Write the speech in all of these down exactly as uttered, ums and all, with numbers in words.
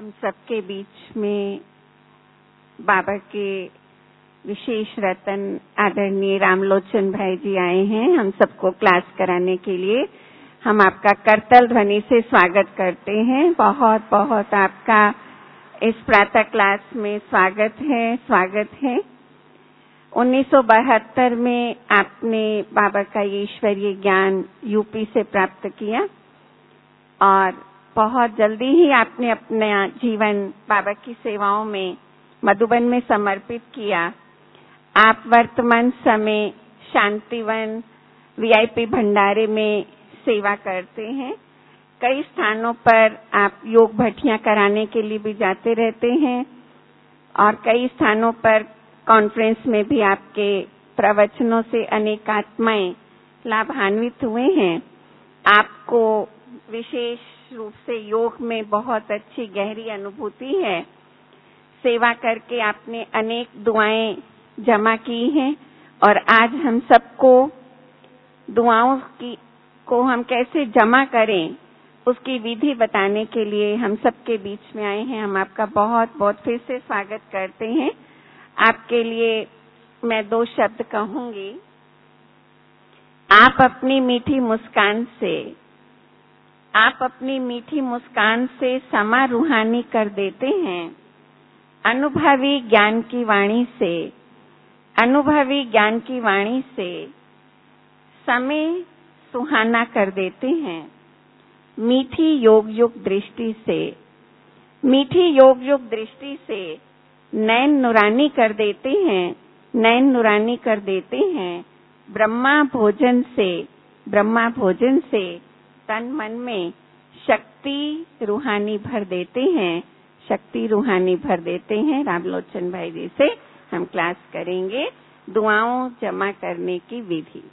हम सबके बीच में बाबा के विशेष रतन आदरणीय रामलोचन भाई जी आए हैं हम सबको क्लास कराने के लिए। हम आपका करतल ध्वनि से स्वागत करते हैं। बहुत बहुत आपका इस प्रातः क्लास में स्वागत है स्वागत है। उन्नीस सौ बहत्तर में आपने बाबा का ये ईश्वरीय ज्ञान यूपी से प्राप्त किया और बहुत जल्दी ही आपने अपना जीवन बाबा की सेवाओं में मधुबन में समर्पित किया। आप वर्तमान समय शांतिवन वीआईपी भंडारे में सेवा करते हैं। कई स्थानों पर आप योग भट्टियां कराने के लिए भी जाते रहते हैं और कई स्थानों पर कॉन्फ्रेंस में भी आपके प्रवचनों से अनेक आत्माएं लाभान्वित हुए हैं। आपको विशेष रूप से योग में बहुत अच्छी गहरी अनुभूति है। सेवा करके आपने अनेक दुआएं जमा की हैं और आज हम सबको दुआओं की को हम कैसे जमा करें उसकी विधि बताने के लिए हम सबके बीच में आए हैं। हम आपका बहुत बहुत फिर से स्वागत करते हैं। आपके लिए मैं दो शब्द कहूंगी। आप अपनी मीठी मुस्कान से आप अपनी मीठी मुस्कान से समा रूहानी कर देते हैं। अनुभवी ज्ञान की वाणी से अनुभवी ज्ञान की वाणी से समय सुहाना कर देते हैं। मीठी योग युग दृष्टि से मीठी योग युग दृष्टि से नैन नुरानी कर देते हैं नैन नुरानी कर देते हैं। ब्रह्मा भोजन से ब्रह्मा भोजन से तन मन में शक्ति रूहानी भर देते हैं शक्ति रूहानी भर देते हैं। रामलोचन भाई जी से हम क्लास करेंगे दुआओं जमा करने की विधि।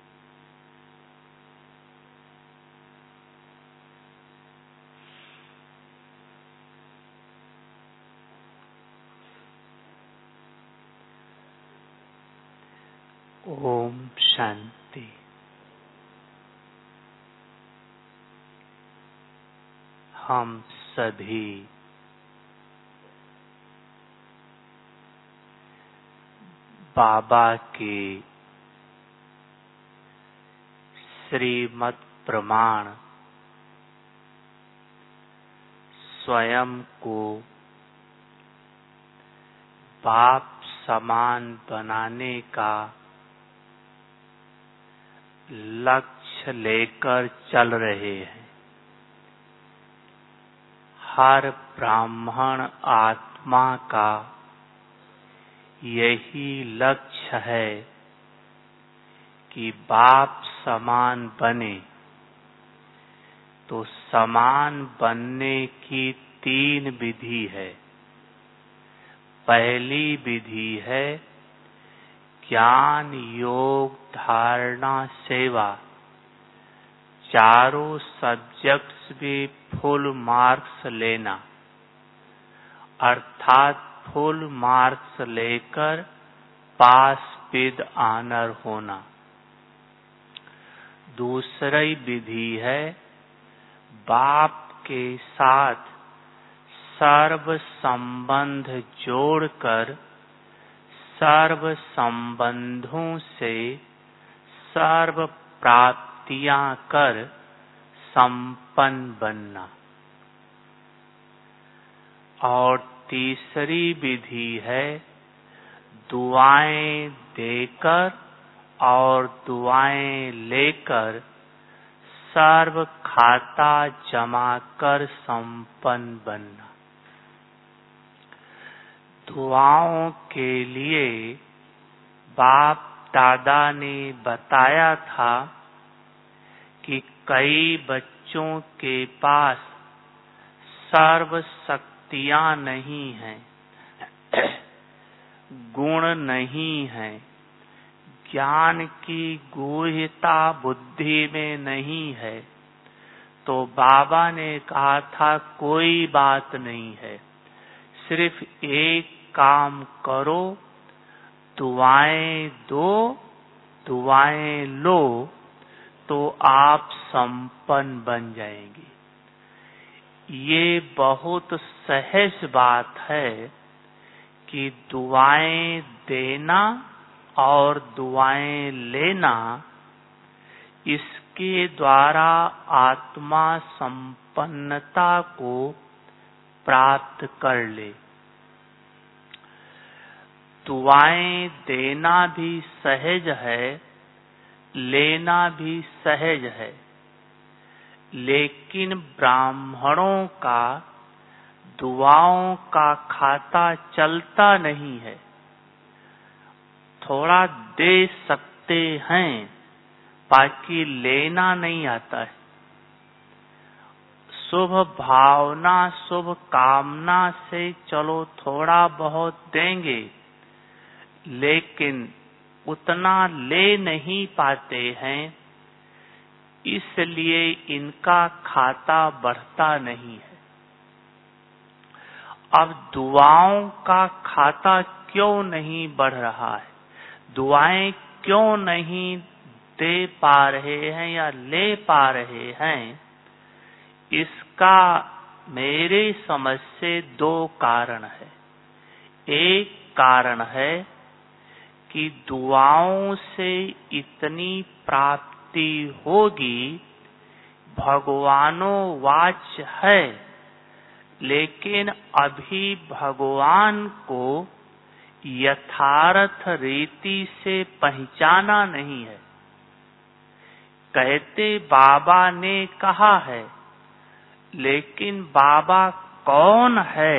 ओम शांति। हम सभी बाबा के श्रीमत प्रमाण स्वयं को बाप समान बनाने का लक्ष्य लेकर चल रहे हैं। हर ब्राह्मण आत्मा का यही लक्ष्य है कि बाप समान बने। तो समान बनने की तीन विधि है। पहली विधि है ज्ञान योग धारणा सेवा। चारों सब्जेक्ट्स में फुल मार्क्स लेना अर्थात फुल मार्क्स लेकर पास विद ऑनर होना। दूसरी विधि है बाप के साथ सर्व संबंध जोड़कर सर्व संबंधों से सर्व प्राप्तियां कर संपन्न बनना। और तीसरी विधि है दुआएं देकर और दुआएं लेकर सर्व खाता जमा कर संपन्न बनना। दुआओं के लिए बाप दादा ने बताया था कि कई बच्चों के पास सर्व शक्तियां नहीं हैं, गुण नहीं है, ज्ञान की गूढ़ता बुद्धि में नहीं है। तो बाबा ने कहा था कोई बात नहीं है, सिर्फ एक काम करो, दुआएं दो दुआएं लो तो आप संपन्न बन जाएंगे। ये बहुत सहज बात है कि दुआएं देना और दुआएं लेना, इसके द्वारा आत्मा संपन्नता को प्राप्त कर ले। दुआएं देना भी सहज है, लेना भी सहज है, लेकिन ब्राह्मणों का दुआओं का खाता चलता नहीं है। थोड़ा दे सकते हैं, बाकी लेना नहीं आता है। शुभ भावना, शुभ कामना से चलो थोड़ा बहुत देंगे, लेकिन उतना ले नहीं पाते हैं, इसलिए इनका खाता बढ़ता नहीं है। अब दुआओं का खाता क्यों नहीं बढ़ रहा है? दुआएं क्यों नहीं दे पा रहे हैं या ले पा रहे हैं? इसका मेरे समझ से दो कारण है। एक कारण है कि दुआओं से इतनी प्राप्ति होगी, भगवानों वाच है, लेकिन अभी भगवान को यथार्थ रीति से पहचाना नहीं है। कहते बाबा ने कहा है, लेकिन बाबा कौन है?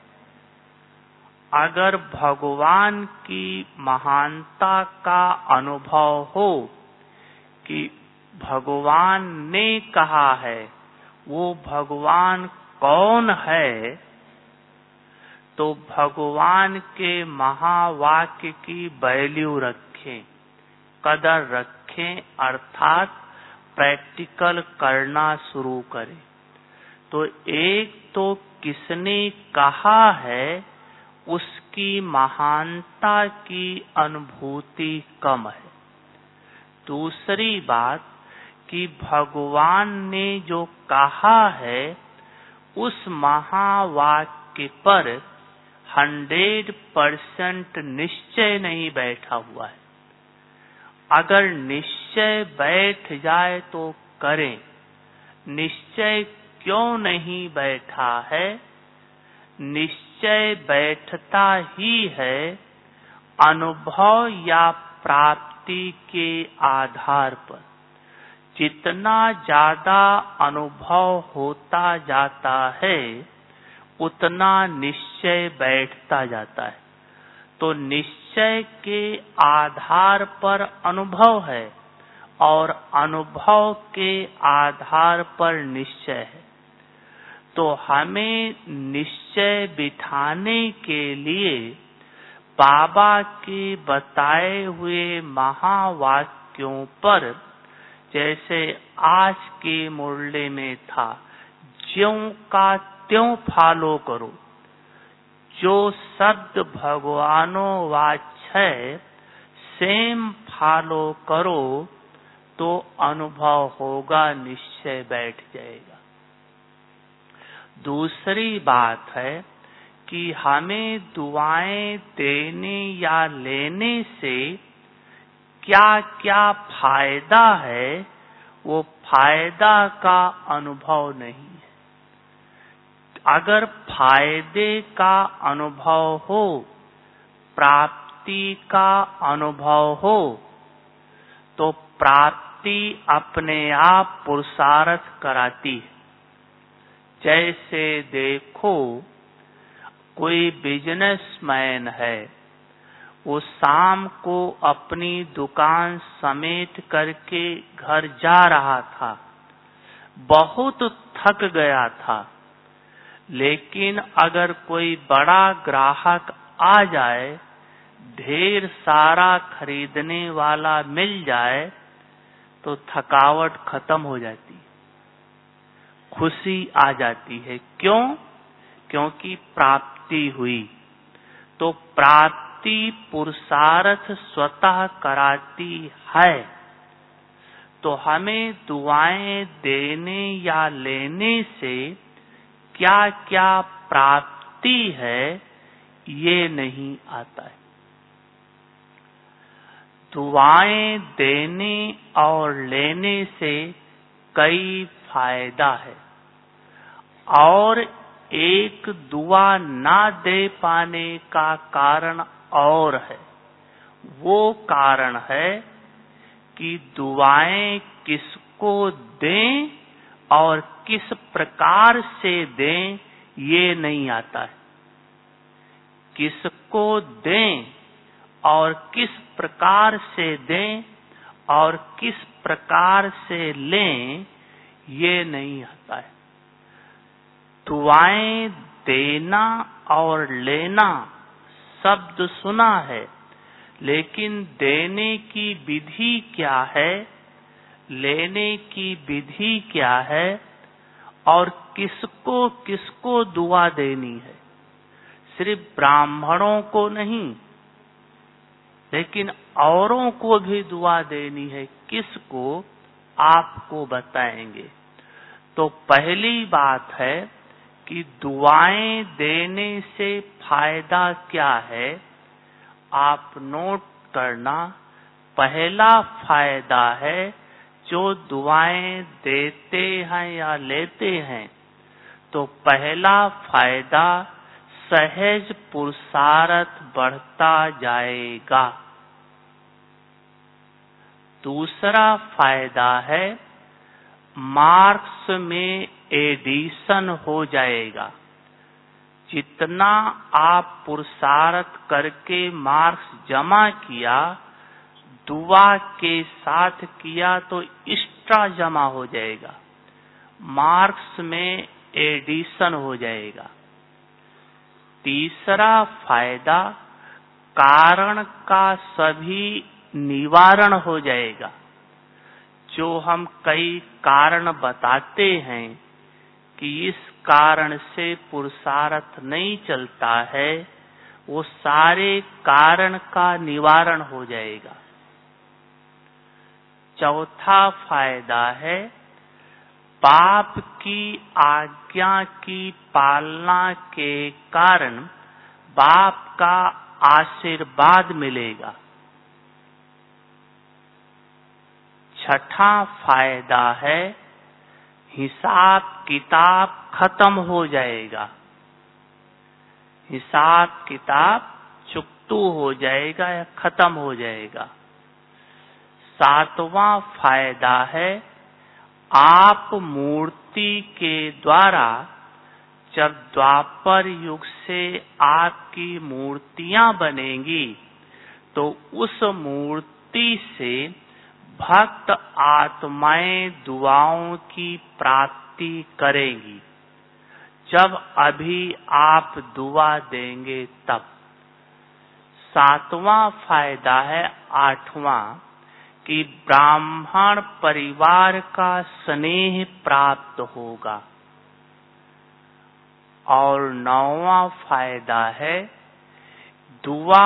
अगर भगवान की महानता का अनुभव हो कि भगवान ने कहा है, वो भगवान कौन है, तो भगवान के महावाक्य की वैल्यू रखें, कदर रखें, अर्थात प्रैक्टिकल करना शुरू करें। तो एक तो किसने कहा है, उसकी महानता की अनुभूति कम है। दूसरी बात कि भगवान ने जो कहा है, उस महावाक्य पर हंड्रेड परसेंट निश्चय नहीं बैठा हुआ है। अगर निश्चय बैठ जाए तो करें। निश्चय क्यों नहीं बैठा है? निश्चय बैठता ही है अनुभव या प्राप्ति के आधार पर। जितना ज्यादा अनुभव होता जाता है, उतना निश्चय बैठता जाता है। तो निश्चय के आधार पर अनुभव है और अनुभव के आधार पर निश्चय है। तो हमें निश्चय बिठाने के लिए बाबा के बताए हुए महावाक्यों पर, जैसे आज के मुरली में था, ज्यों का त्यों फॉलो करो। जो शब्द भगवानों वाच है, सेम फॉलो करो तो अनुभव होगा, निश्चय बैठ जाएगा। दूसरी बात है कि हमें दुआएं देने या लेने से क्या क्या फायदा है, वो फायदा का अनुभव नहीं है। अगर फायदे का अनुभव हो, प्राप्ति का अनुभव हो, तो प्राप्ति अपने आप पुरुषार्थ कराती है। जैसे देखो, कोई बिजनेसमैन है, वो शाम को अपनी दुकान समेट करके घर जा रहा था, बहुत थक गया था। लेकिन अगर कोई बड़ा ग्राहक आ जाए, ढेर सारा खरीदने वाला मिल जाए, तो थकावट खत्म हो जाती है, खुशी आ जाती है। क्यों? क्योंकि प्राप्ति हुई। तो प्राप्ति पुरुषार्थ स्वतः कराती है। तो हमें दुआएं देने या लेने से क्या क्या प्राप्ति है ये नहीं आता है। दुआएं देने और लेने से कई फायदा है, और एक दुआ ना दे पाने का कारण और है। वो कारण है कि दुआएं किसको दें और किस प्रकार से दें ये नहीं आता है। किसको दें और किस प्रकार से दें और किस प्रकार से लें ये नहीं आता है। दुआएं देना और लेना शब्द सुना है, लेकिन देने की विधि क्या है, लेने की विधि क्या है, और किसको किसको दुआ देनी है। सिर्फ ब्राह्मणों को नहीं, लेकिन औरों को भी दुआ देनी है। किसको, आपको बताएंगे। तो पहली बात है कि दुआएं देने से फायदा क्या है, आप नोट करना। पहला फायदा है, जो दुआएं देते हैं या लेते हैं, तो पहला फायदा सहज पुरुषार्थ बढ़ता जाएगा। दूसरा फायदा है, मार्क्स में एडिशन हो जाएगा। जितना आप पुरुषार्थ करके मार्क्स जमा किया, दुआ के साथ किया तो एक्स्ट्रा जमा हो जाएगा, मार्क्स में एडिशन हो जाएगा। तीसरा फायदा, कारण का सभी निवारण हो जाएगा। जो हम कई कारण बताते हैं कि इस कारण से पुरुषार्थ नहीं चलता है, वो सारे कारण का निवारण हो जाएगा। चौथा फायदा है, बाप की आज्ञा की पालना के कारण बाप का आशीर्वाद मिलेगा। छठा फायदा है, हिसाब किताब खत्म हो जाएगा। हिसाब किताब चुकतू हो जाएगा या खत्म हो जाएगा। सातवां फायदा है, आप मूर्ति के द्वारा, जब द्वापर युग से आपकी मूर्तियां बनेंगी, तो उस मूर्ति से भक्त आत्माएं दुआओं की प्राप्ति करेंगी। जब अभी आप दुआ देंगे तब। सातवां फायदा है, आठवां, कि ब्राह्मण परिवार का स्नेह प्राप्त होगा। और नौवां फायदा है, दुआ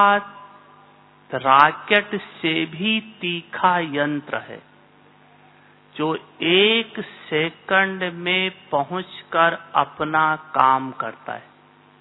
रॉकेट से भी तीखा यंत्र है, जो एक सेकंड में पहुंचकर अपना काम करता है।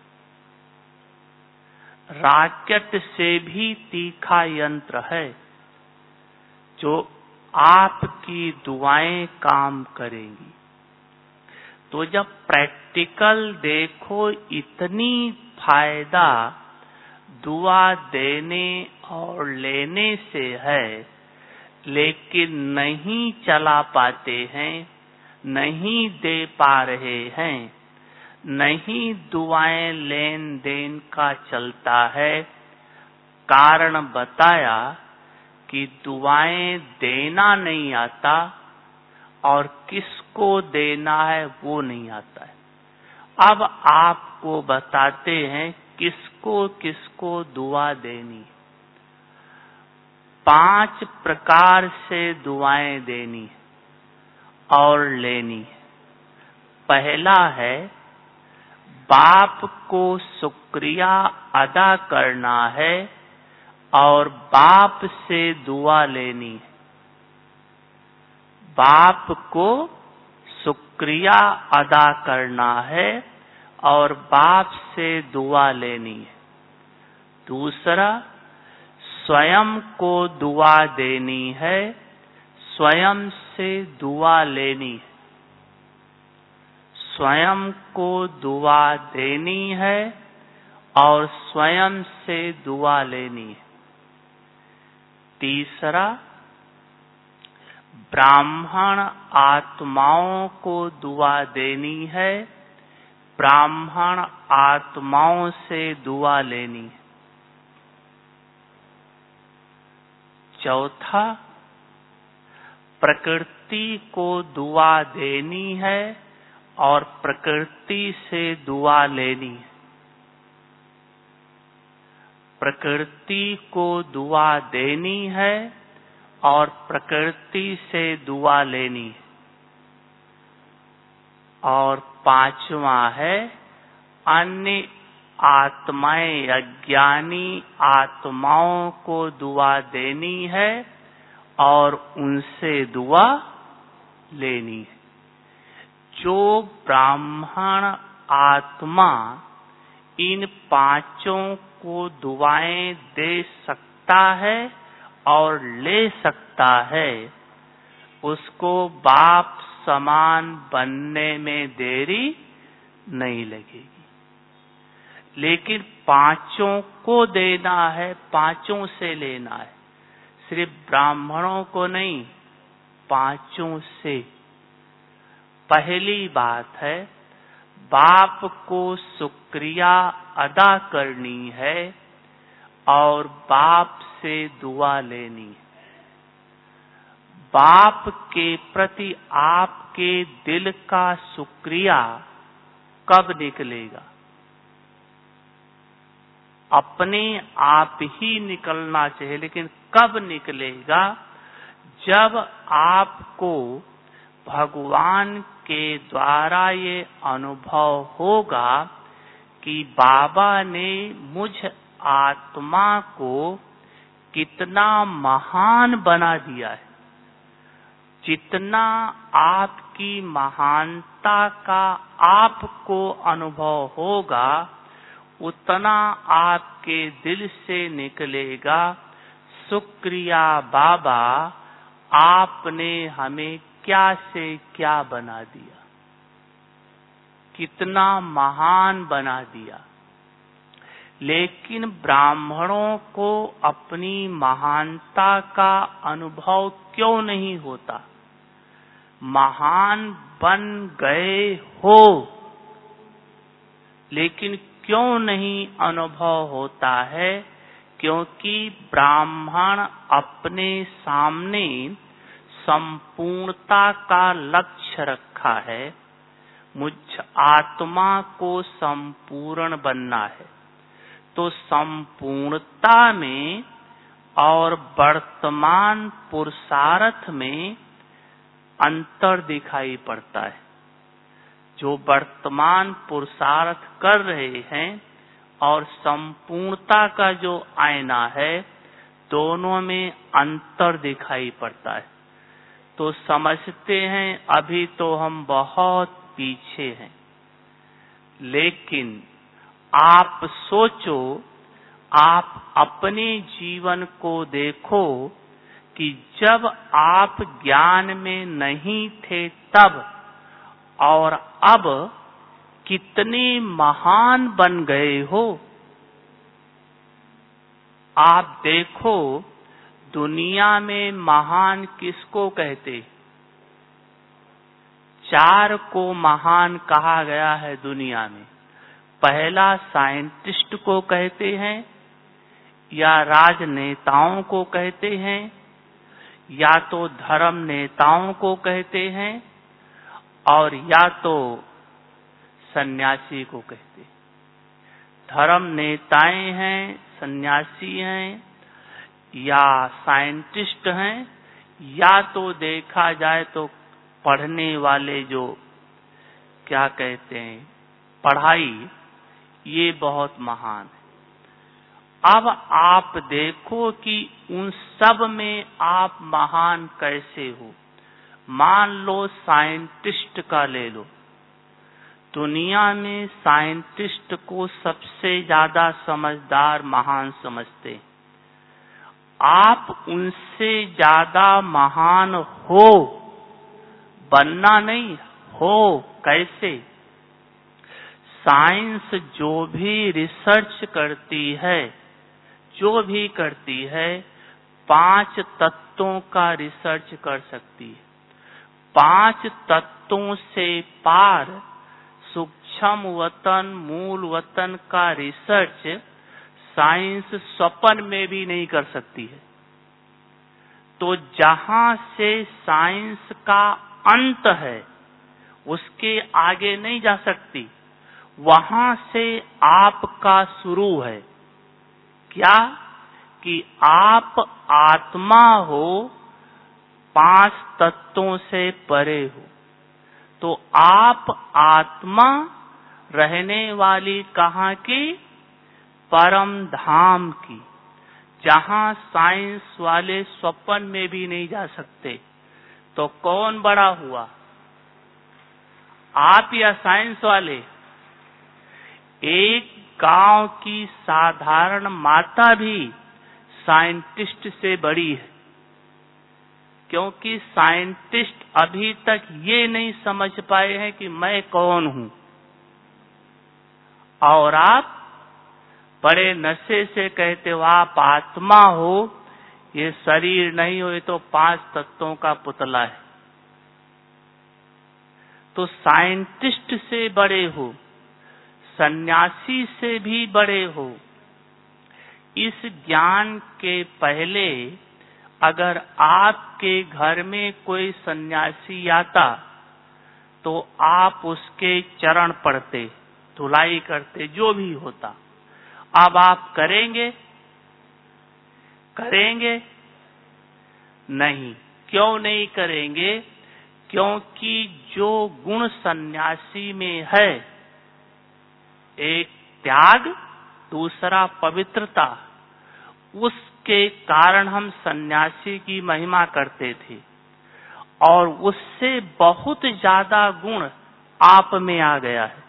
रॉकेट से भी तीखा यंत्र है, जो आपकी दुआएं काम करेंगी। तो जब प्रैक्टिकल देखो, इतनी फायदा दुआ देने और लेने से है, लेकिन नहीं चला पाते हैं, नहीं दे पा रहे हैं, नहीं दुआएं लेन देन का चलता है। कारण बताया कि दुआएं देना नहीं आता और किसको देना है वो नहीं आता है। अब आपको बताते हैं किसको किसको दुआ देनी है। पांच प्रकार से दुआएं देनी है और लेनी है। पहला है, बाप को शुक्रिया अदा करना है और बाप से दुआ लेनी है। बाप को शुक्रिया अदा करना है और बाप से दुआ लेनी है। दूसरा, स्वयं को दुआ देनी है, स्वयं से दुआ लेनी है। स्वयं को दुआ देनी है और स्वयं से दुआ लेनी है। तीसरा, ब्राह्मण आत्माओं को दुआ देनी है, ब्राह्मण आत्माओं से दुआ लेनी है। चौथा, प्रकृति को दुआ देनी है और प्रकृति से दुआ लेनी है। प्रकृति को दुआ देनी है और प्रकृति से दुआ लेनी है। और पांचवा है, अन्य आत्माएं, अज्ञानी आत्माओं को दुआ देनी है और उनसे दुआ लेनी है। जो ब्राह्मण आत्मा इन पांचों को दुआएं दे सकता है और ले सकता है, उसको बाप समान बनने में देरी नहीं लगेगी। लेकिन पांचों को देना है, पांचों से लेना है, सिर्फ ब्राह्मणों को नहीं, पांचों से। पहली बात है, बाप को शुक्रिया अदा करनी है और बाप से दुआ लेनी है। बाप के प्रति आपके दिल का शुक्रिया कब निकलेगा? अपने आप ही निकलना चाहिए, लेकिन कब निकलेगा? जब आपको भगवान के द्वारा ये अनुभव होगा कि बाबा ने मुझ आत्मा को कितना महान बना दिया है। जितना आपकी महानता का आपको अनुभव होगा, उतना आपके दिल से निकलेगा, शुक्रिया बाबा, आपने हमें क्या से क्या बना दिया, कितना महान बना दिया। लेकिन ब्राह्मणों को अपनी महानता का अनुभव क्यों नहीं होता? महान बन गए हो, लेकिन क्यों नहीं अनुभव होता है? क्योंकि ब्राह्मण अपने सामने संपूर्णता का लक्ष्य रखा है। मुझ आत्मा को संपूर्ण बनना है, तो संपूर्णता में और वर्तमान पुरुषार्थ में अंतर दिखाई पड़ता है। जो वर्तमान पुरुषार्थ कर रहे हैं और संपूर्णता का जो आईना है, दोनों में अंतर दिखाई पड़ता है। तो समझते हैं अभी तो हम बहुत पीछे हैं, लेकिन आप सोचो, आप अपने जीवन को देखो कि जब आप ज्ञान में नहीं थे तब, और अब कितने महान बन गए हो। आप देखो, दुनिया में महान किसको कहते? चार को महान कहा गया है दुनिया में। पहला साइंटिस्ट को कहते हैं, या राजनेताओं को कहते हैं, या तो धर्म नेताओं को कहते हैं, और या तो सन्यासी को कहते हैं। धर्म नेताएं हैं, सन्यासी हैं, या साइंटिस्ट हैं, या तो देखा जाए तो पढ़ने वाले जो क्या कहते हैं पढ़ाई, ये बहुत महान है। अब आप देखो कि उन सब में आप महान कैसे हो। मान लो साइंटिस्ट का ले लो, दुनिया में साइंटिस्ट को सबसे ज्यादा समझदार महान समझते। आप उनसे ज्यादा महान हो, बनना नहीं, हो कैसे? साइंस जो भी रिसर्च करती है, जो भी करती है, पांच तत्वों का रिसर्च कर सकती है। पांच तत्वों से पार सूक्ष्म वतन, मूल वतन का रिसर्च साइंस स्वप्न में भी नहीं कर सकती है। तो जहां से साइंस का अंत है, उसके आगे नहीं जा सकती, वहां से आपका शुरू है। क्या? कि आप आत्मा हो, पांच तत्वों से परे हो। तो आप आत्मा रहने वाली कहाँ की? परम धाम की, जहां साइंस वाले स्वप्न में भी नहीं जा सकते। तो कौन बड़ा हुआ, आप या साइंस वाले? एक गांव की साधारण माता भी साइंटिस्ट से बड़ी है, क्योंकि साइंटिस्ट अभी तक ये नहीं समझ पाए हैं कि मैं कौन हूं। और आप बड़े नशे से कहते हो आप आत्मा हो, ये शरीर नहीं हो, ये तो पांच तत्वों का पुतला है। तो साइंटिस्ट से बड़े हो, सन्यासी से भी बड़े हो। इस ज्ञान के पहले अगर आपके घर में कोई सन्यासी आता तो आप उसके चरण पड़ते, धुलाई करते, जो भी होता। अब आप करेंगे? करेंगे नहीं। क्यों नहीं करेंगे? क्योंकि जो गुण सन्यासी में है, एक त्याग, दूसरा पवित्रता, उसके कारण हम सन्यासी की महिमा करते थे। और उससे बहुत ज्यादा गुण आप में आ गया है।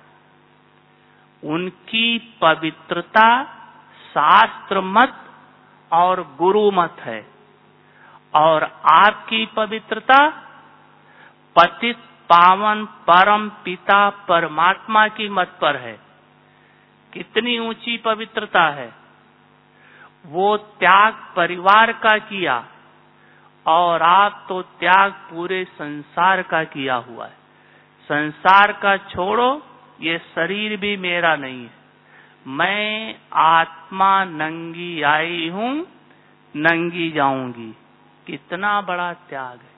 उनकी पवित्रता शास्त्र मत और गुरु मत है, और आपकी पवित्रता पतित पावन परम पिता परमात्मा की मत पर है। कितनी ऊंची पवित्रता है! वो त्याग परिवार का किया, और आप तो त्याग पूरे संसार का किया हुआ है। संसार का छोड़ो, ये शरीर भी मेरा नहीं है। मैं आत्मा नंगी आई हूं, नंगी जाऊंगी। कितना बड़ा त्याग है!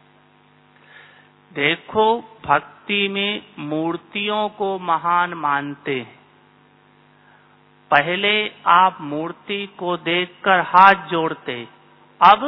देखो, भक्ति में मूर्तियों को महान मानते हैं। पहले आप मूर्ति को देखकर हाथ जोड़ते, अब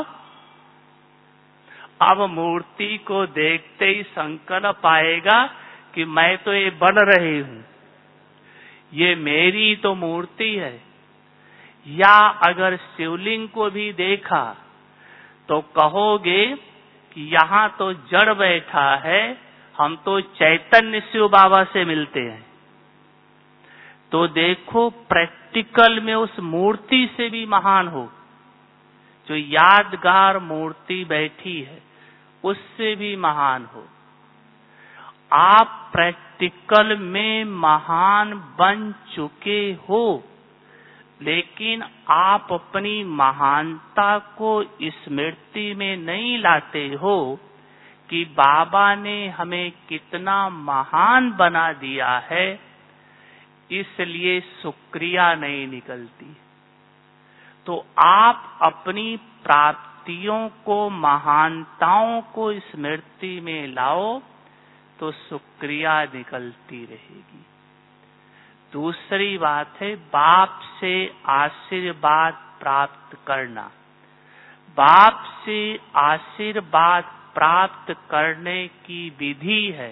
अब मूर्ति को देखते ही संकल्प आएगा कि मैं तो ये बन रही हूं, ये मेरी तो मूर्ति है। या अगर शिवलिंग को भी देखा तो कहोगे कि यहाँ तो जड़ बैठा है, हम तो चैतन्य शिव बाबा से मिलते हैं। तो देखो, प्रैक्टिकल में उस मूर्ति से भी महान हो। जो यादगार मूर्ति बैठी है, उससे भी महान हो। आप प्रैक्टिकल में महान बन चुके हो, लेकिन आप अपनी महानता को स्मृति में नहीं लाते हो कि बाबा ने हमें कितना महान बना दिया है। इसलिए शुक्रिया नहीं निकलती। तो आप अपनी प्राप्तियों को, महानताओं को स्मृति में लाओ तो शुक्रिया निकलती रहेगी। दूसरी बात है बाप से आशीर्वाद प्राप्त करना। बाप से आशीर्वाद प्राप्त करने की विधि है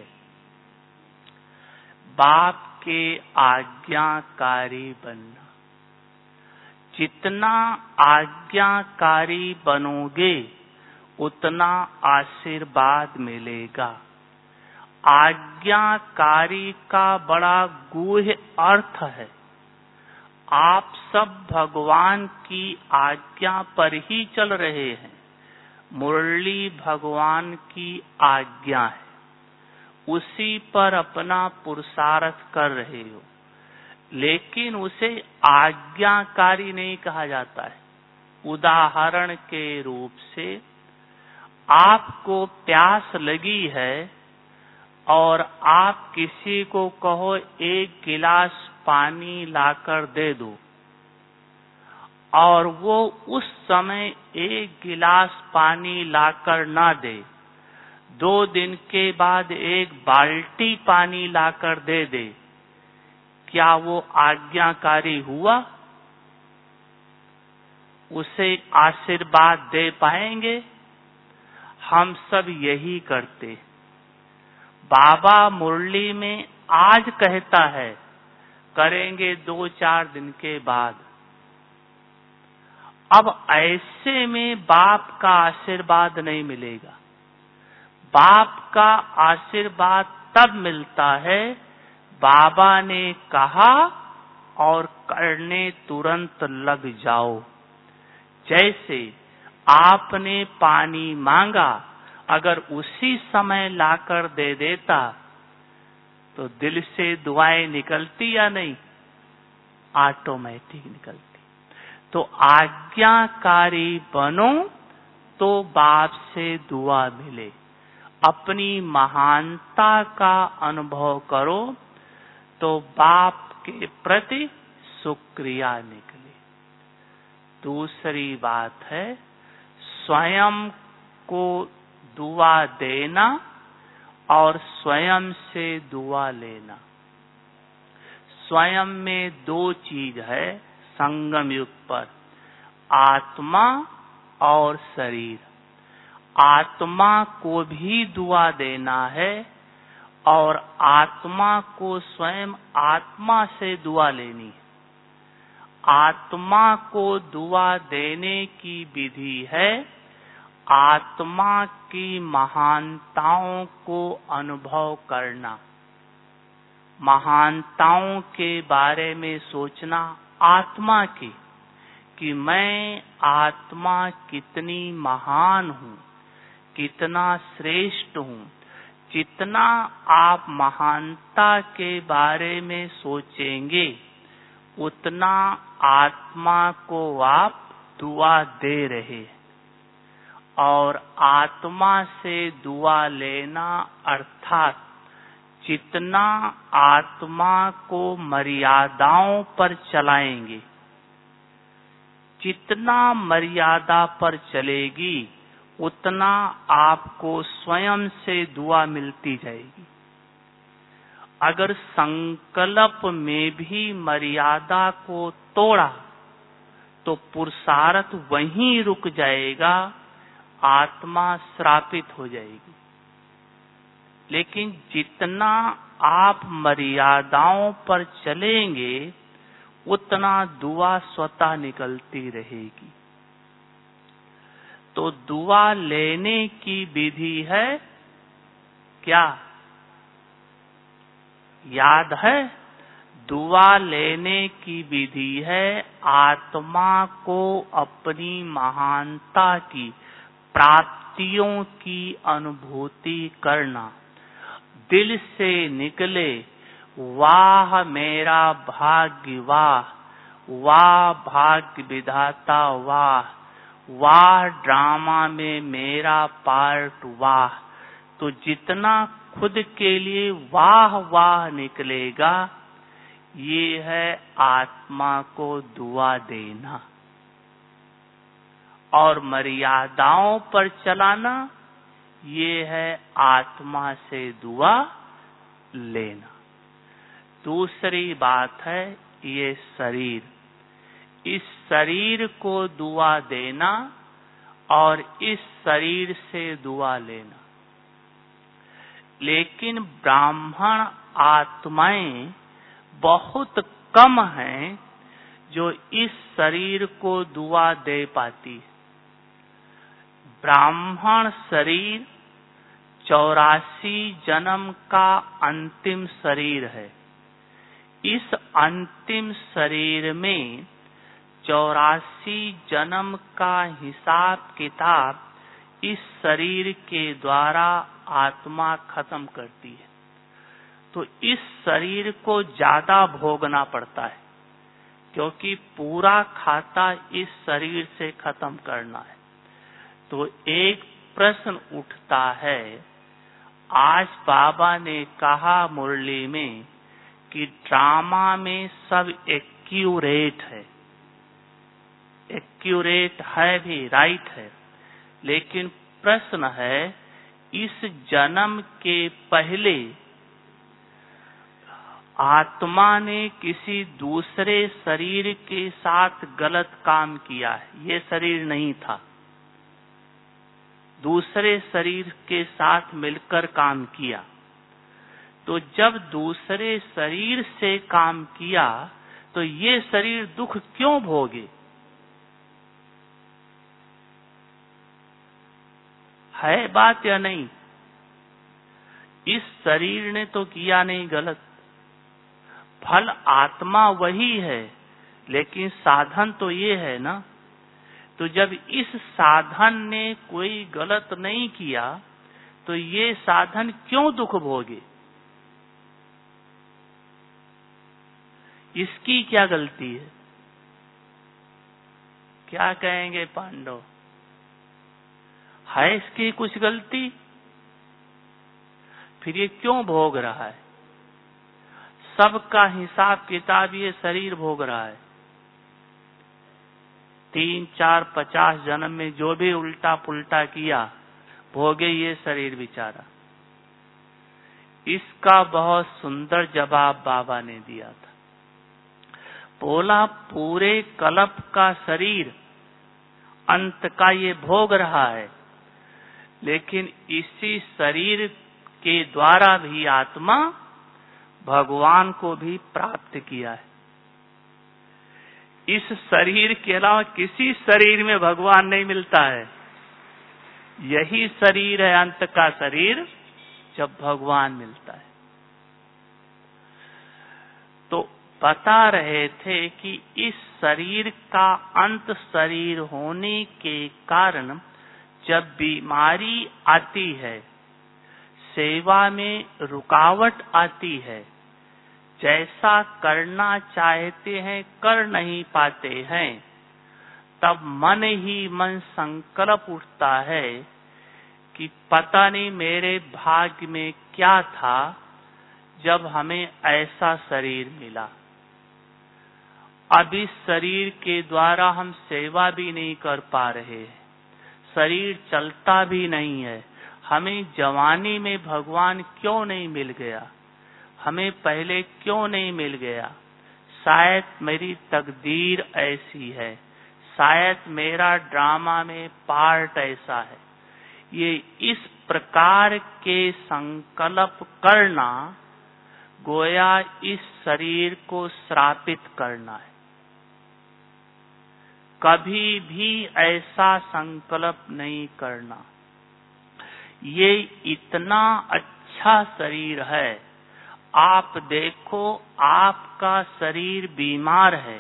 बाप के आज्ञाकारी बनना। जितना आज्ञाकारी बनोगे, उतना आशीर्वाद मिलेगा। आज्ञाकारी का बड़ा गूढ़ अर्थ है। आप सब भगवान की आज्ञा पर ही चल रहे हैं। मुरली भगवान की आज्ञा है, उसी पर अपना पुरुषार्थ कर रहे हो, लेकिन उसे आज्ञाकारी नहीं कहा जाता है। उदाहरण के रूप से आपको प्यास लगी है और आप किसी को कहो एक गिलास पानी लाकर दे दो, और वो उस समय एक गिलास पानी लाकर ना दे, दो दिन के बाद एक बाल्टी पानी लाकर दे दे, क्या वो आज्ञाकारी हुआ? उसे आशीर्वाद दे पाएंगे? हम सब यही करते। बाबा मुरली में आज कहता है, करेंगे दो चार दिन के बाद। अब ऐसे में बाप का आशीर्वाद नहीं मिलेगा। बाप का आशीर्वाद तब मिलता है बाबा ने कहा और करने तुरंत लग जाओ। जैसे आपने पानी मांगा, अगर उसी समय लाकर दे देता तो दिल से दुआएं निकलती या नहीं? ऑटोमेटिक निकलती। तो आज्ञाकारी बनो तो बाप से दुआ मिले। अपनी महानता का अनुभव करो तो बाप के प्रति शुक्रिया निकले। दूसरी बात है, स्वयं को दुआ देना और स्वयं से दुआ लेना। स्वयं में दो चीज है संगम युग पर, आत्मा और शरीर। आत्मा को भी दुआ देना है और आत्मा को स्वयं आत्मा से दुआ लेनी है। आत्मा को दुआ देने की विधि है आत्मा की महानताओं को अनुभव करना, महानताओं के बारे में सोचना आत्मा की, कि मैं आत्मा कितनी महान हूँ, कितना श्रेष्ठ हूँ। जितना आप महानता के बारे में सोचेंगे, उतना आत्मा को आप दुआ दे रहे हैं। और आत्मा से दुआ लेना अर्थात जितना आत्मा को मर्यादाओं पर चलाएंगे, जितना मर्यादा पर चलेगी, उतना आपको स्वयं से दुआ मिलती जाएगी। अगर संकल्प में भी मर्यादा को तोड़ा तो पुरुषार्थ वहीं रुक जाएगा, आत्मा श्रापित हो जाएगी। लेकिन जितना आप मर्यादाओं पर चलेंगे, उतना दुआ स्वतः निकलती रहेगी। तो दुआ लेने की विधि है क्या? याद है? दुआ लेने की विधि है आत्मा को अपनी महानता की प्राप्तियों की अनुभूति करना। दिल से निकले, वाह मेरा भाग्य, वाह वाह भाग्य विधाता, वाह वाह ड्रामा में मेरा पार्ट, वाह। तो जितना खुद के लिए वाह वाह निकलेगा, ये है आत्मा को दुआ देना। और मर्यादाओं पर चलाना, ये है आत्मा से दुआ लेना। दूसरी बात है ये शरीर। इस शरीर को दुआ देना और इस शरीर से दुआ लेना। लेकिन ब्राह्मण आत्माएं बहुत कम हैं जो इस शरीर को दुआ दे पाती। ब्राह्मण शरीर चौरासी जन्म का अंतिम शरीर है। इस अंतिम शरीर में चौरासी जन्म का हिसाब किताब इस शरीर के द्वारा आत्मा खत्म करती है। तो इस शरीर को ज्यादा भोगना पड़ता है, क्योंकि पूरा खाता इस शरीर से खत्म करना है। तो एक प्रश्न उठता है, आज बाबा ने कहा मुरली में कि ड्रामा में सब एक्यूरेट है। एक्यूरेट है भी, राइट है, लेकिन प्रश्न है इस जन्म के पहले आत्मा ने किसी दूसरे शरीर के साथ गलत काम किया है। ये शरीर नहीं था, दूसरे शरीर के साथ मिलकर काम किया। तो जब दूसरे शरीर से काम किया तो ये शरीर दुख क्यों भोगे? है बात या नहीं? इस शरीर ने तो किया नहीं गलत, फल आत्मा वही है, लेकिन साधन तो ये है ना। तो जब इस साधन ने कोई गलत नहीं किया तो ये साधन क्यों दुख भोगे? इसकी क्या गलती है? क्या कहेंगे पांडव? है इसकी कुछ गलती? फिर ये क्यों भोग रहा है? सबका हिसाब किताब ये शरीर भोग रहा है। तीन चार पचास जन्म में जो भी उल्टा पुल्टा किया भोगे ये शरीर बेचारा। इसका बहुत सुंदर जवाब बाबा ने दिया था। बोला पूरे कल्प का शरीर अंत का ये भोग रहा है, लेकिन इसी शरीर के द्वारा भी आत्मा भगवान को भी प्राप्त किया है। इस शरीर के अलावा किसी शरीर में भगवान नहीं मिलता है। यही शरीर है अंत का शरीर जब भगवान मिलता है। तो बता रहे थे कि इस शरीर का अंत शरीर होने के कारण जब बीमारी आती है, सेवा में रुकावट आती है, जैसा करना चाहते हैं कर नहीं पाते हैं, तब मन ही मन संकल्प उठता है कि पता नहीं मेरे भाग्य में क्या था जब हमें ऐसा शरीर मिला। अब इस शरीर के द्वारा हम सेवा भी नहीं कर पा रहे हैं, शरीर चलता भी नहीं है। हमें जवानी में भगवान क्यों नहीं मिल गया? हमें पहले क्यों नहीं मिल गया? शायद मेरी तकदीर ऐसी है, शायद मेरा ड्रामा में पार्ट ऐसा है। ये इस प्रकार के संकल्प करना गोया इस शरीर को श्रापित करना है। कभी भी ऐसा संकल्प नहीं करना। ये इतना अच्छा शरीर है। आप देखो, आपका शरीर बीमार है,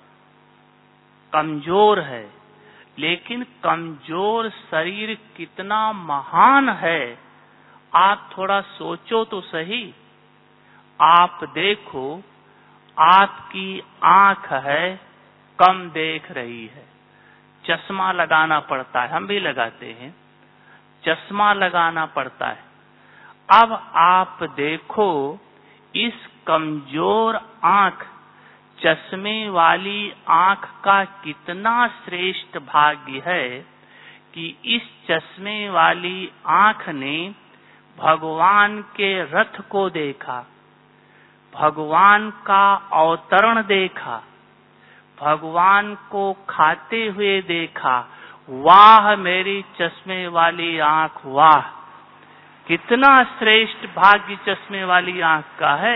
कमजोर है, लेकिन कमजोर शरीर कितना महान है आप थोड़ा सोचो तो सही। आप देखो, आपकी आंख है, कम देख रही है, चश्मा लगाना पड़ता है, हम भी लगाते हैं, चश्मा लगाना पड़ता है। अब आप देखो, इस कमजोर आंख, चश्मे वाली आंख का कितना श्रेष्ठ भाग्य है कि इस चश्मे वाली आंख ने भगवान के रथ को देखा, भगवान का अवतरण देखा, भगवान को खाते हुए देखा। वाह मेरी चश्मे वाली आंख, वाह! कितना श्रेष्ठ भाग्य चश्मे वाली आंख का है।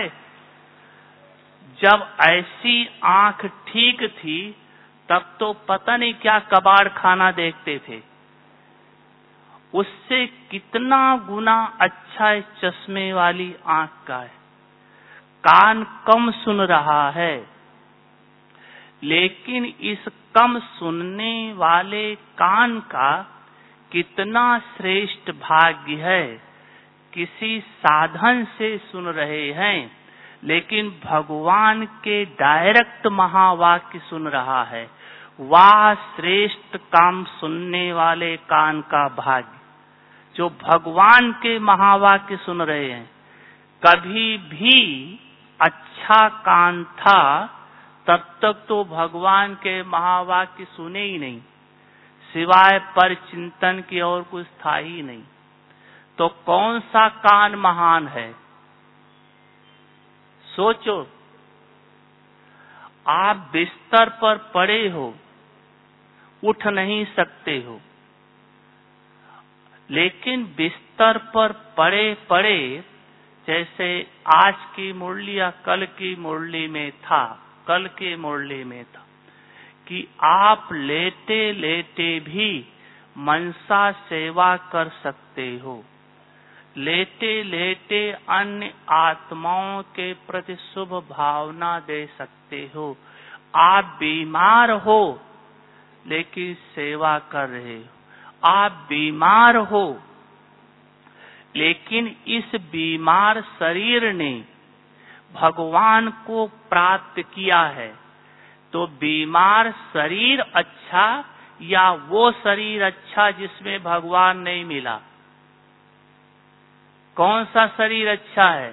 जब ऐसी आंख ठीक थी तब तो पता नहीं क्या कबाड़ खाना देखते थे, उससे कितना गुना अच्छा इस चश्मे वाली आंख का है। कान कम सुन रहा है, लेकिन इस कम सुनने वाले कान का कितना श्रेष्ठ भाग्य है। किसी साधन से सुन रहे हैं, लेकिन भगवान के डायरेक्ट महावाक्य सुन रहा है। वाह श्रेष्ठ काम सुनने वाले कान का भाग्य, जो भगवान के महावाक्य सुन रहे हैं। कभी भी अच्छा कान था तब तक तो भगवान के महावाक्य सुने ही नहीं, सिवाय पर चिंतन की और कुछ था ही नहीं। तो कौन सा कान महान है? सोचो, आप बिस्तर पर पड़े हो, उठ नहीं सकते हो, लेकिन बिस्तर पर पड़े पड़े, जैसे आज की मुरली या कल की मुरली में था, कल के मुरली में था कि आप लेटे लेटे भी मनसा सेवा कर सकते हो, लेटे लेटे अन्य आत्माओं के प्रति शुभ भावना दे सकते हो। आप बीमार हो लेकिन सेवा कर रहे हो, आप बीमार हो लेकिन इस बीमार शरीर ने भगवान को प्राप्त किया है। तो बीमार शरीर अच्छा या वो शरीर अच्छा जिसमें भगवान नहीं मिला? कौन सा शरीर अच्छा है?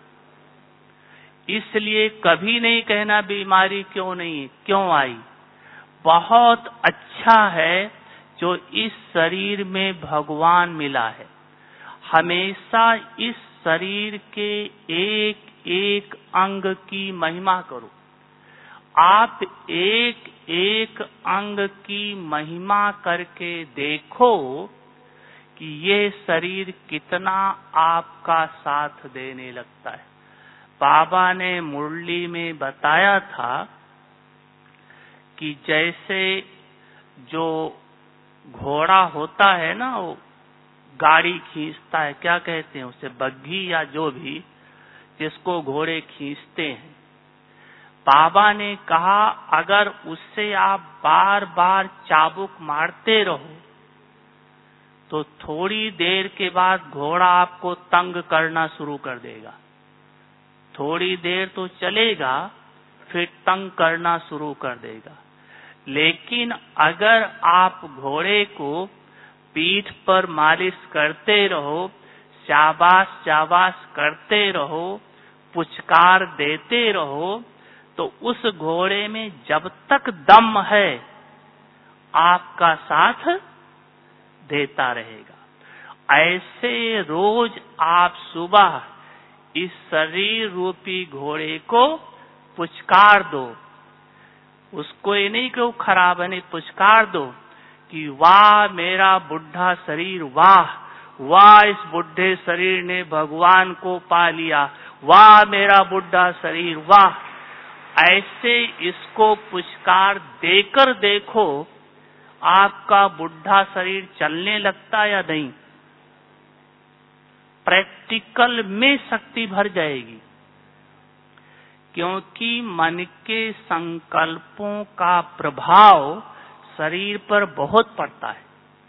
इसलिए कभी नहीं कहना बीमारी क्यों नहीं, क्यों आई। बहुत अच्छा है जो इस शरीर में भगवान मिला है। हमेशा इस शरीर के एक एक अंग की महिमा करो। आप एक एक अंग की महिमा करके देखो कि ये शरीर कितना आपका साथ देने लगता है। बाबा ने मुरली में बताया था कि जैसे जो घोड़ा होता है ना, वो गाड़ी खींचता है, क्या कहते हैं उसे, बग्घी या जो भी, जिसको घोड़े खींचते हैं। बाबा ने कहा अगर उससे आप बार बार चाबुक मारते रहो तो थोड़ी देर के बाद घोड़ा आपको तंग करना शुरू कर देगा। थोड़ी देर तो चलेगा, फिर तंग करना शुरू कर देगा। लेकिन अगर आप घोड़े को पीठ पर मालिश करते रहो, शाबाश शाबाश करते रहो, पुचकार देते रहो, तो उस घोड़े में जब तक दम है आपका साथ देता रहेगा। ऐसे रोज आप सुबह इस शरीर रूपी घोड़े को पुचकार दो। उसको ये नहीं कि वो खराब है, नहीं, पुचकार दो कि वाह मेरा बुढ़ा शरीर, वाह वाह इस बुढ़े शरीर ने भगवान को पा लिया, वाह मेरा बुढ़ा शरीर, वाह। ऐसे इसको पुचकार देकर देखो आपका बुढ़ा शरीर चलने लगता या नहीं। प्रैक्टिकल में शक्ति भर जाएगी, क्योंकि मन के संकल्पों का प्रभाव शरीर पर बहुत पड़ता है।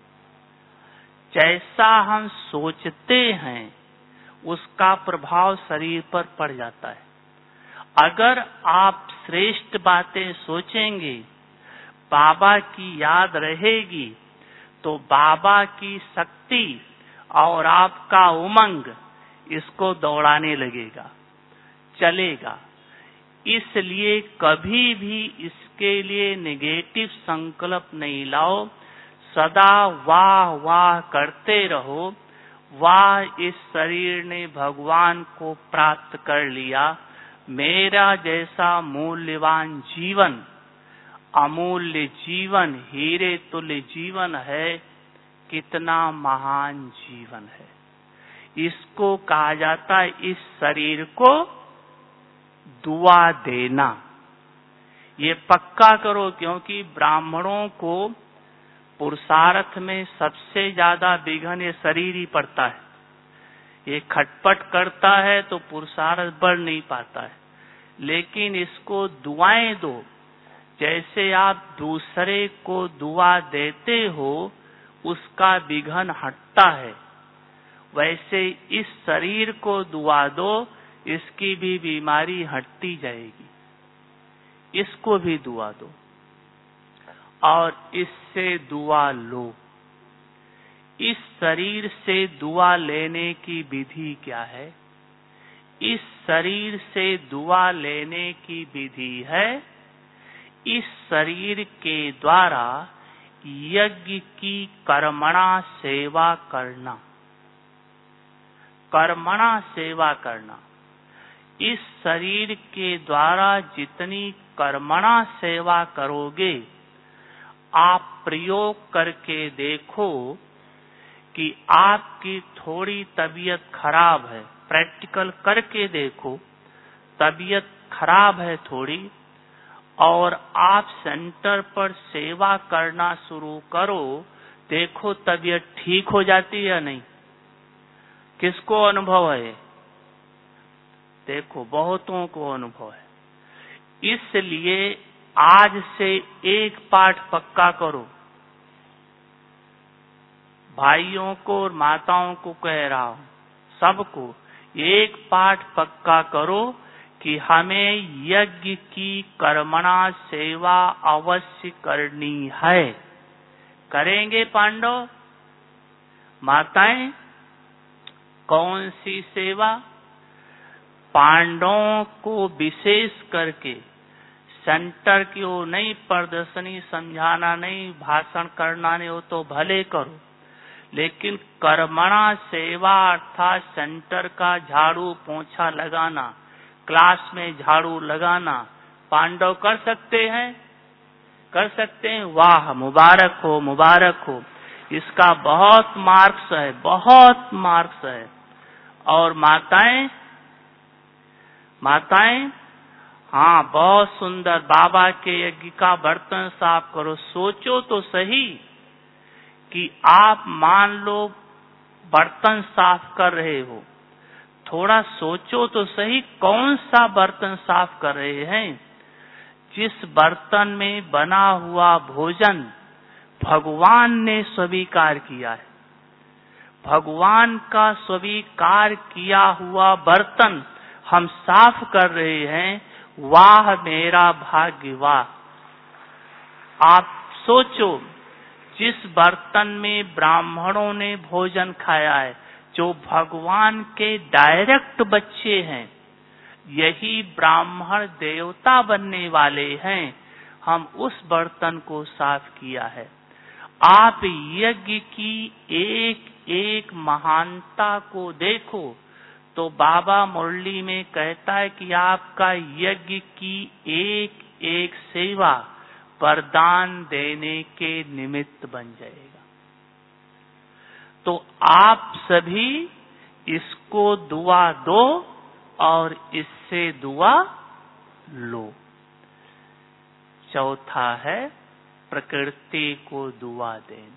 जैसा हम सोचते हैं उसका प्रभाव शरीर पर पड़ जाता है। अगर आप श्रेष्ठ बातें सोचेंगे, बाबा की याद रहेगी, तो बाबा की शक्ति और आपका उमंग इसको दौड़ाने लगेगा, चलेगा। इसलिए कभी भी इसके लिए नेगेटिव संकल्प नहीं लाओ। सदा वाह वाह करते रहो, वाह इस शरीर ने भगवान को प्राप्त कर लिया, मेरा जैसा मूल्यवान जीवन, अमूल्य जीवन, हीरे तुल्य जीवन है, कितना महान जीवन है। इसको कहा जाता है इस शरीर को दुआ देना। ये पक्का करो, क्योंकि ब्राह्मणों को पुरुषार्थ में सबसे ज्यादा विघन ये शरीर ही पड़ता है। ये खटपट करता है तो पुरुषार्थ बढ़ नहीं पाता है। लेकिन इसको दुआएं दो, जैसे आप दूसरे को दुआ देते हो उसका विघन हटता है, वैसे इस शरीर को दुआ दो, इसकी भी बीमारी हटती जाएगी। इसको भी दुआ दो और इससे दुआ लो। इस शरीर से दुआ लेने की विधि क्या है? इस शरीर से दुआ लेने की विधि है, इस शरीर के द्वारा यज्ञ की कर्मणा सेवा करना। कर्मणा सेवा करना। इस शरीर के द्वारा जितनी कर्मणा सेवा करोगे, आप प्रयोग करके देखो कि आपकी थोड़ी तबीयत खराब है, प्रैक्टिकल करके देखो, तबीयत खराब है थोड़ी, और आप सेंटर पर सेवा करना शुरू करो, देखो तबीयत ठीक हो जाती है या नहीं। किसको अनुभव है? देखो बहुतों को अनुभव है। इसलिए आज से एक पाठ पक्का करो। भाइयों को और माताओं को कह रहा हूं, सबको एक पाठ पक्का करो कि हमें यज्ञ की कर्मणा सेवा अवश्य करनी है। करेंगे पांडव? माताएं, कौन सी सेवा? पांडवों को विशेष करके सेंटर की वो नहीं, प्रदर्शनी समझाना नहीं, भाषण करना नहीं, हो तो भले करो, लेकिन कर्मणा सेवा अर्थात सेंटर का झाड़ू पोंछा लगाना, क्लास में झाड़ू लगाना पांडव कर सकते हैं? कर सकते हैं? वाह, मुबारक हो, मुबारक हो। इसका बहुत मार्क्स है, बहुत मार्क्स है। और माताएं, माताएं, हाँ बहुत सुंदर। बाबा के यज्ञ का बर्तन साफ करो। सोचो तो सही कि आप मान लो बर्तन साफ कर रहे हो, थोड़ा सोचो तो सही कौन सा बर्तन साफ कर रहे हैं। जिस बर्तन में बना हुआ भोजन भगवान ने स्वीकार किया है, भगवान का स्वीकार किया हुआ बर्तन हम साफ कर रहे हैं, वाह मेरा भाग्य, वाह। आप सोचो, जिस बर्तन में ब्राह्मणों ने भोजन खाया है, जो भगवान के डायरेक्ट बच्चे हैं, यही ब्राह्मण देवता बनने वाले हैं, हम उस बर्तन को साफ किया है। आप यज्ञ की एक एक महानता को देखो तो बाबा मुरली में कहता है कि आपका यज्ञ की एक एक सेवा वरदान देने के निमित्त बन जाएगा। तो आप सभी इसको दुआ दो और इससे दुआ लो। चौथा है प्रकृति को दुआ देना।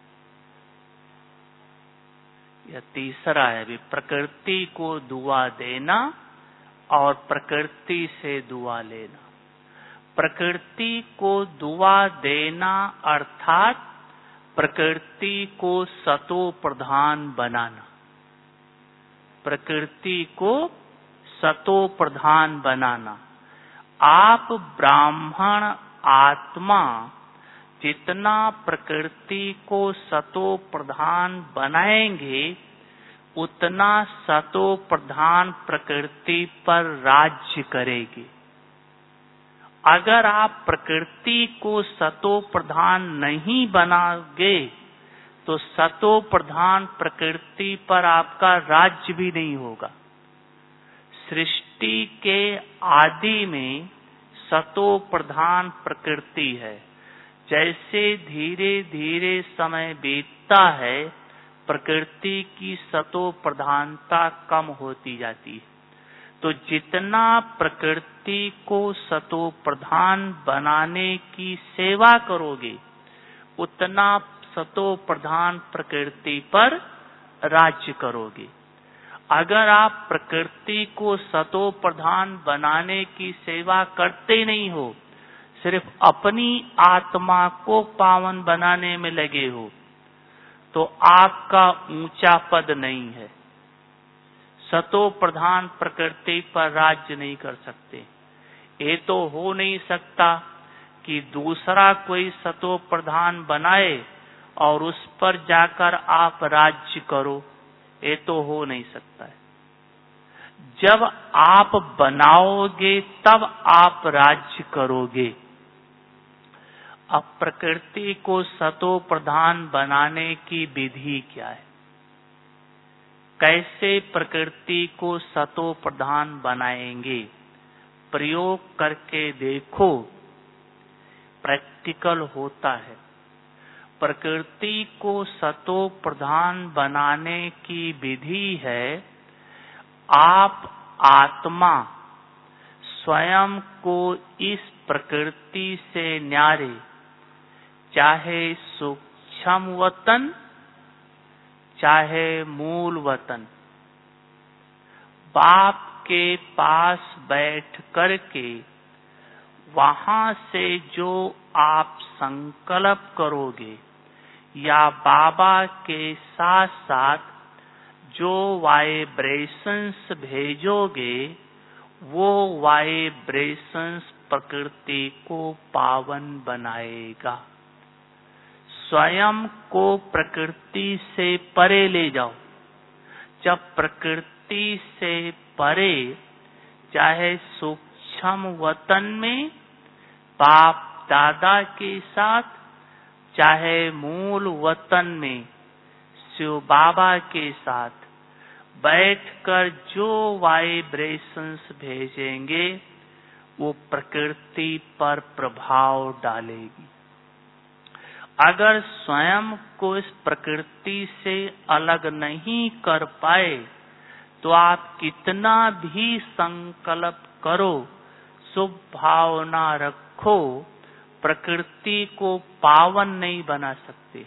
यह तीसरा है भी, प्रकृति को दुआ देना और प्रकृति से दुआ लेना। प्रकृति को दुआ देना अर्थात प्रकृति को सतो प्रधान बनाना। प्रकृति को सतो प्रधान बनाना। आप ब्राह्मण आत्मा जितना प्रकृति को सतो प्रधान बनाएंगे, उतना सतो प्रधान प्रकृति पर राज्य करेगी। अगर आप प्रकृति को सतो प्रधान नहीं बनाओगे, तो सतो प्रधान प्रकृति पर आपका राज्य भी नहीं होगा। सृष्टि के आदि में सतो प्रधान प्रकृति है। जैसे धीरे धीरे समय बीतता है, प्रकृति की सतो प्रधानता कम होती जाती है। तो जितना प्रकृति को सतो प्रधान बनाने की सेवा करोगे, उतना सतो प्रधान प्रकृति पर राज्य करोगे। अगर आप प्रकृति को सतो प्रधान बनाने की सेवा करते नहीं हो, सिर्फ अपनी आत्मा को पावन बनाने में लगे हो, तो आपका ऊंचा पद नहीं है। सतो प्रधान प्रकृति पर राज्य नहीं कर सकते। ये तो हो नहीं सकता कि दूसरा कोई सतो प्रधान बनाए और उस पर जाकर आप राज्य करो। ये तो हो नहीं सकता है। जब आप बनाओगे तब आप राज्य करोगे। अब प्रकृति को सतो प्रधान बनाने की विधि क्या है? कैसे प्रकृति को सतो प्रधान बनाएंगे? प्रयोग करके देखो, प्रैक्टिकल होता है। प्रकृति को सतो प्रधान बनाने की विधि है, आप आत्मा स्वयं को इस प्रकृति से न्यारे, चाहे सूक्ष्म वतन चाहे मूल वतन, बाप के पास बैठ करके वहां से जो आप संकल्प करोगे या बाबा के साथ साथ जो वाइब्रेशंस भेजोगे, वो वाइब्रेशंस प्रकृति को पावन बनाएगा। स्वयं को प्रकृति से परे ले जाओ। जब प्रकृति से परे, चाहे सूक्ष्म वतन में बाप दादा के साथ, चाहे मूल वतन में शिव बाबा के साथ बैठकर जो वाइब्रेशंस भेजेंगे, वो प्रकृति पर प्रभाव डालेगी। अगर स्वयं को इस प्रकृति से अलग नहीं कर पाए, तो आप कितना भी संकल्प करो, शुभ भावना रखो, प्रकृति को पावन नहीं बना सकते।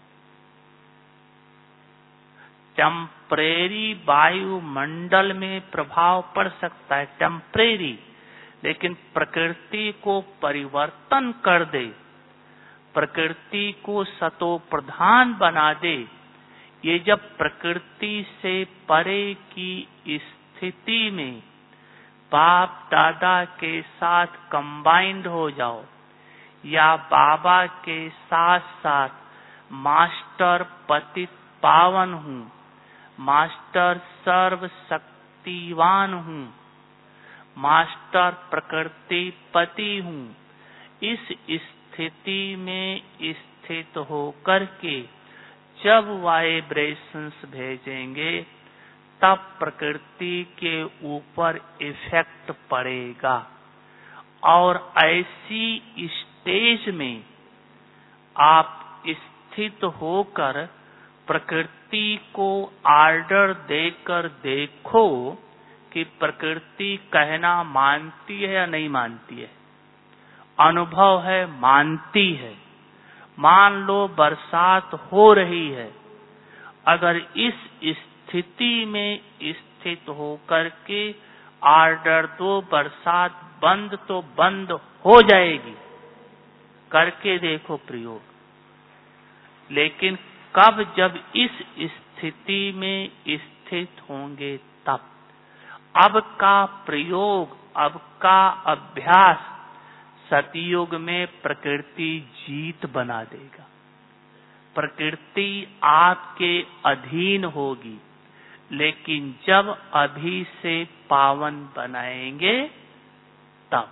टेम्परेरी वायुमंडल में प्रभाव पड़ सकता है, टेम्परेरी, लेकिन प्रकृति को परिवर्तन कर दे, प्रकृति को सतो प्रधान बना दे, ये जब प्रकृति से परे की स्थिति में बाप दादा के साथ कंबाइंड हो जाओ, या बाबा के साथ साथ मास्टर पतित पावन हूँ, मास्टर सर्व शक्तिवान हूँ, मास्टर प्रकृति पति हूँ, इस स्थिति में स्थित होकर के जब वाइब्रेशंस भेजेंगे, तब प्रकृति के ऊपर इफेक्ट पड़ेगा। और ऐसी स्टेज में आप स्थित होकर प्रकृति को आर्डर देकर देखो कि प्रकृति कहना मानती है या नहीं मानती है। अनुभव है, मानती है। मान लो बरसात हो रही है, अगर इस स्थिति में स्थित होकर के आर्डर दो बरसात बंद, तो बंद हो जाएगी। करके देखो प्रयोग। लेकिन कब? जब इस स्थिति में स्थित होंगे तब। अब का प्रयोग, अब का अभ्यास सतयुग में प्रकृति जीत बना देगा। प्रकृति आपके अधीन होगी, लेकिन जब अभी से पावन बनाएंगे तब।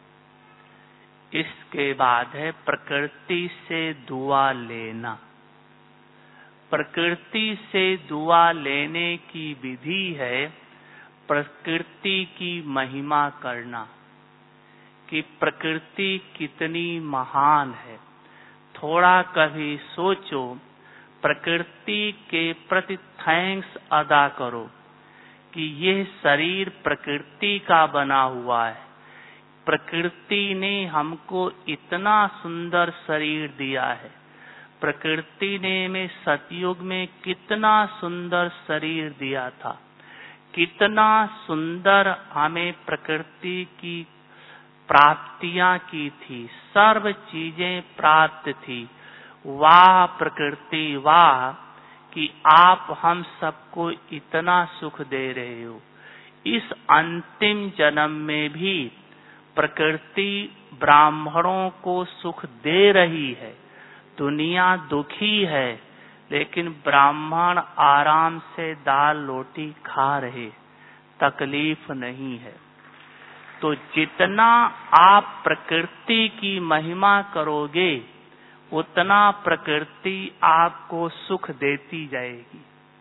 इसके बाद है प्रकृति से दुआ लेना। प्रकृति से दुआ लेने की विधि है प्रकृति की महिमा करना, कि प्रकृति कितनी महान है। थोड़ा कभी सोचो, प्रकृति के प्रति थैंक्स अदा करो कि यह शरीर प्रकृति का बना हुआ है। प्रकृति ने हमको इतना सुंदर शरीर दिया है, प्रकृति ने में सतयुग में कितना सुंदर शरीर दिया था, कितना सुंदर हमें प्रकृति की प्राप्तियां की थी, सर्व चीजें प्राप्त थी। वाह प्रकृति वाह कि आप हम सबको इतना सुख दे रहे हो। इस अंतिम जन्म में भी प्रकृति ब्राह्मणों को सुख दे रही है। दुनिया दुखी है, लेकिन ब्राह्मण आराम से दाल रोटी खा रहे, तकलीफ नहीं है। तो जितना आप प्रकृति की महिमा करोगे, उतना प्रकृति आपको सुख देती जाएगी।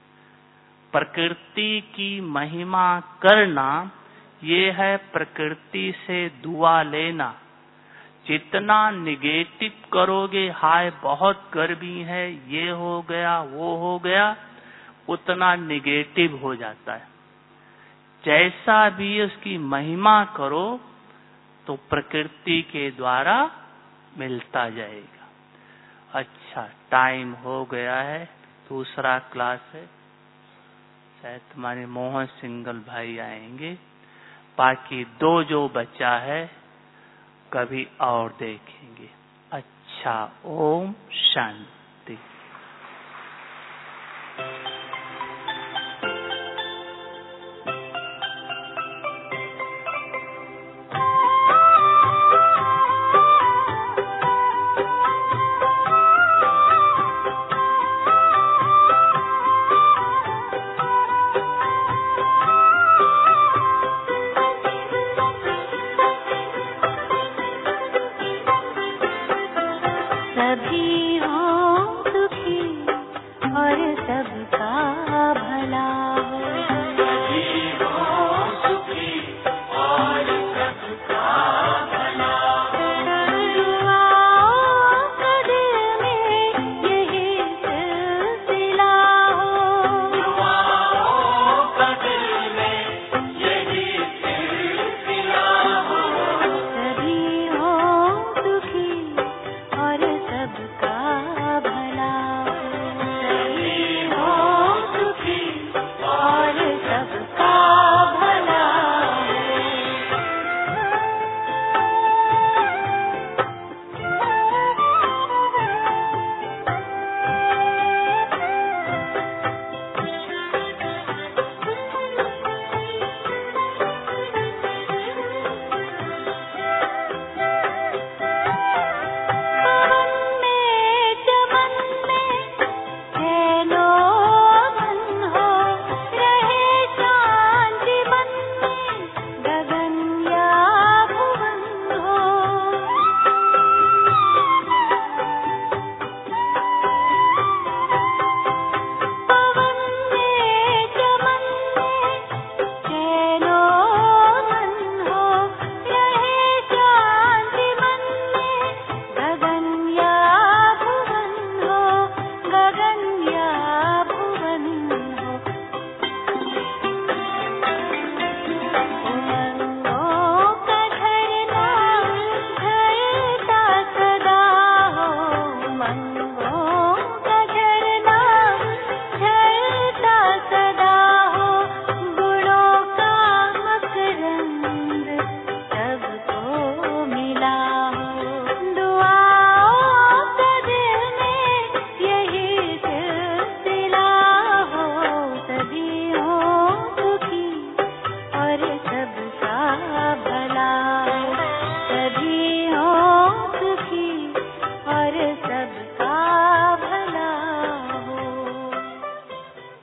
प्रकृति की महिमा करना ये है प्रकृति से दुआ लेना। जितना निगेटिव करोगे, हाय बहुत गर्मी है, ये हो गया वो हो गया, उतना निगेटिव हो जाता है। जैसा भी उसकी महिमा करो तो प्रकृति के द्वारा मिलता जाएगा। अच्छा, टाइम हो गया है, दूसरा क्लास है, शायद तुम्हारे मोहन सिंगल भाई आएंगे। बाकी दो जो बचा है कभी और देखेंगे। अच्छा, ओम शांति। सभी हो सुखी और सब